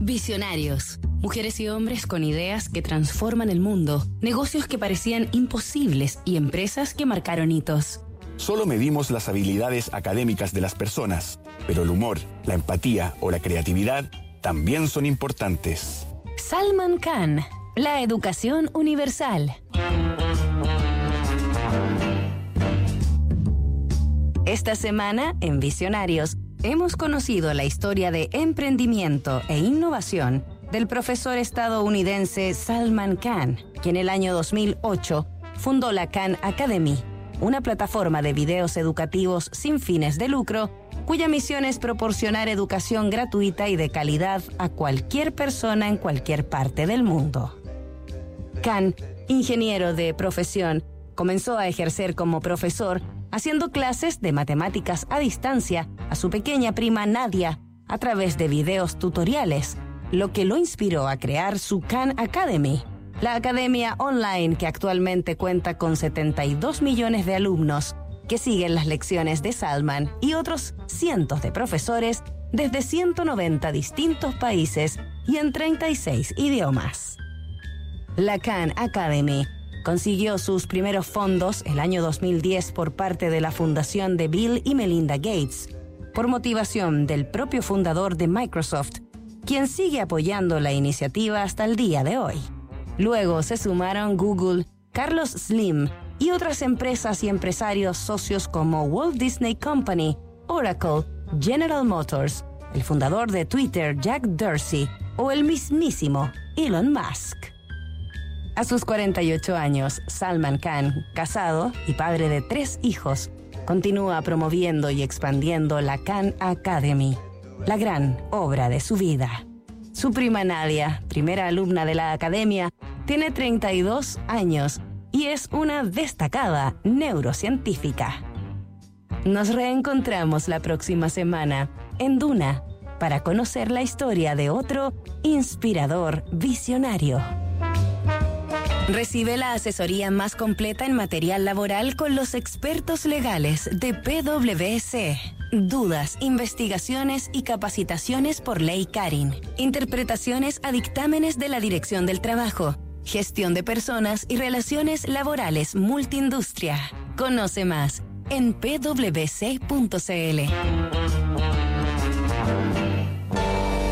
Visionarios. Mujeres y hombres con ideas que transforman el mundo, negocios que parecían imposibles y empresas que marcaron hitos. Solo medimos las habilidades académicas de las personas, pero el humor, la empatía o la creatividad también son importantes. Salman Khan, la educación universal. Esta semana, en Visionarios, hemos conocido la historia de emprendimiento e innovación del profesor estadounidense Salman Khan, que en el año 2008 fundó la Khan Academy, una plataforma de videos educativos sin fines de lucro, cuya misión es proporcionar educación gratuita y de calidad a cualquier persona en cualquier parte del mundo. Khan, ingeniero de profesión, comenzó a ejercer como profesor haciendo clases de matemáticas a distancia a su pequeña prima Nadia a través de videos tutoriales, lo que lo inspiró a crear su Khan Academy, la academia online que actualmente cuenta con 72 millones de alumnos que siguen las lecciones de Salman y otros cientos de profesores desde 190 distintos países y en 36 idiomas. La Khan Academy consiguió sus primeros fondos el año 2010 por parte de la fundación de Bill y Melinda Gates, por motivación del propio fundador de Microsoft, quien sigue apoyando la iniciativa hasta el día de hoy. Luego se sumaron Google, Carlos Slim y otras empresas y empresarios socios como Walt Disney Company, Oracle, General Motors, el fundador de Twitter, Jack Dorsey, o el mismísimo Elon Musk. A sus 48 años, Salman Khan, casado y padre de 3 hijos, continúa promoviendo y expandiendo la Khan Academy, la gran obra de su vida. Su prima Nadia, primera alumna de la academia, tiene 32 años y es una destacada neurocientífica. Nos reencontramos la próxima semana en Duna para conocer la historia de otro inspirador visionario. Recibe la asesoría más completa en material laboral con los expertos legales de PwC. Dudas, investigaciones y capacitaciones por ley Karin. Interpretaciones a dictámenes de la Dirección del Trabajo. Gestión de personas y relaciones laborales multiindustria. Conoce más en pwc.cl.